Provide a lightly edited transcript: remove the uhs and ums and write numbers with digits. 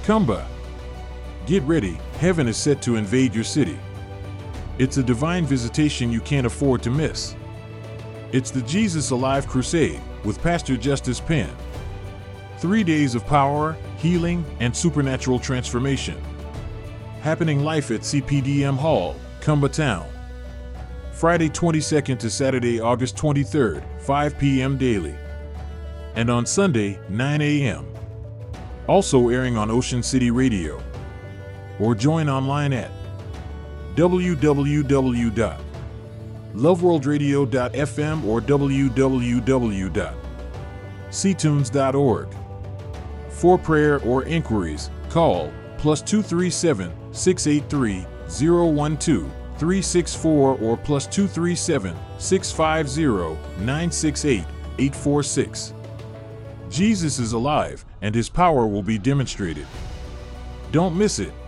Kumba. Get ready, heaven is set to invade your city. It's a divine visitation you can't afford to miss. It's the Jesus Alive Crusade with Pastor Justice Penn. 3 days of power, healing, and supernatural transformation. Happening live at CPDM Hall, Kumba Town. Friday 22nd to Saturday, August 23rd, 5 p.m. daily. And on Sunday, 9 a.m. Also airing on Ocean City Radio. Or join online at www.loveworldradio.fm or www.ctunes.org. For prayer or inquiries, call +237 683 012 364 or +237 650 968 846. Jesus is alive, and his power will be demonstrated. Don't miss it.